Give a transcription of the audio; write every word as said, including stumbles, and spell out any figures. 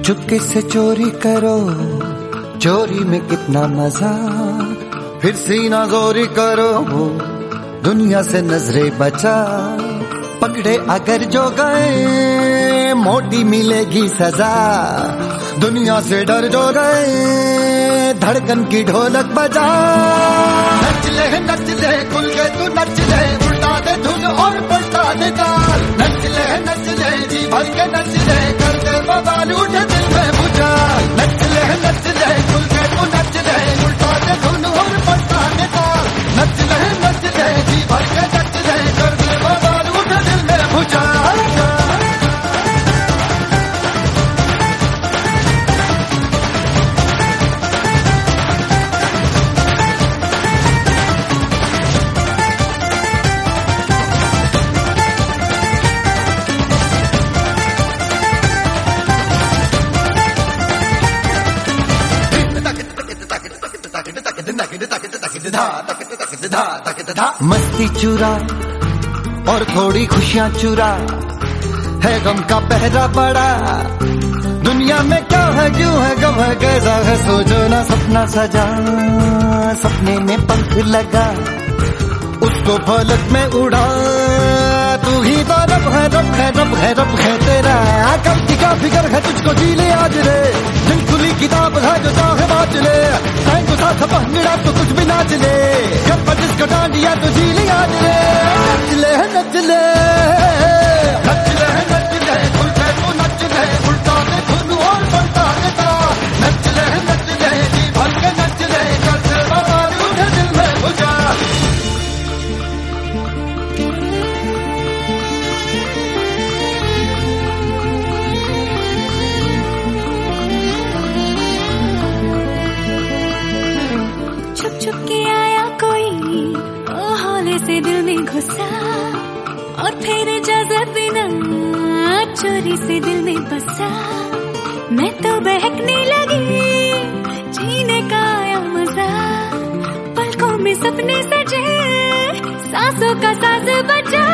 चुपके से चोरी करो, चोरी में कितना मजा, फिर सीना गोरी करो, दुनिया से नजरें बचा। पकड़े अगर जो गए मोटी मिलेगी सजा, दुनिया से डर जो गए धड़कन की ढोलक बजा। नच ले नच ले खुल के तू नच ले, उल्टा दे धुन और पलटा दे ताल। नच ले नच ले जी भर के नच ले, कर दे बवाल उठे दिल में भुचाल। नच ले नच ले खुल के तू नच ले, उल्टा दे धुन और पलटा दे ताल। नच ले नच ले जी भर के नच ले, कर दे बवाल उठे दिल में भुचाल। मस्ती चुरा और थोड़ी खुशियां चुरा, है गम का पहरा बड़ा। दुनिया में क्या है क्यों है गम है कैसा है, सोचो ना सपना सजा। सपने में पंख लगा उसको फलक में उड़ा, तू ही तो रब है रब है रब है रब है तेरा। कल का फिकर है तुझको जी ले आज रे, दिन खुली किताब है जो चाहे बात ले। को साथ पहनड़ा तो कुछ भी नाच ले, जब बजिस को डांडिया तो जी ले आज रे। नच ले नच ले नच ले नच ले खुल के तू नच ले, उल्टा दे धुन और पलटा दे ताल। नच ले नच ले जी भर के नच ले, कर दे बवाल उठे दिल में भुचाल। छुप छुप के आया कोई ओ हौले से दिल में घुसा, और फिर इजाजत बिना चोरी से दिल में बसा। मैं तो बहकने लगी, जीने का आया मजा। पलकों में सपने सजे, सांसों का साज बजा।